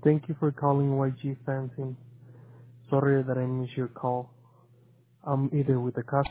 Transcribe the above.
Thank you for calling YG Fencing. Sorry that I missed your call. I'm either with the customer